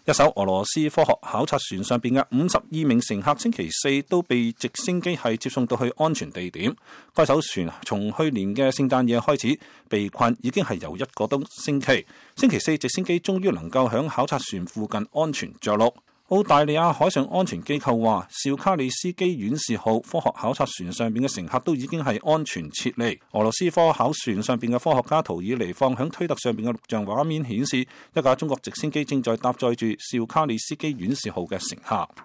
一艘俄羅斯科學考察船上邊嘅52名乘客星期四都被直升機係接送到去安全地點。該艘船從去年嘅聖誕夜開始被困，已經係有1個多星期。星期四直升機終於能夠響考察船附近安全着陸。澳大利亞海上安全機構話，紹卡里斯基院士號科學考察船上邊嘅乘客都已經係安全撤離。俄羅斯科考船上邊嘅科學家圖爾尼放響推特上邊嘅錄像畫面顯示，一架中國直升機正在搭載住紹卡里斯基院士號嘅乘客。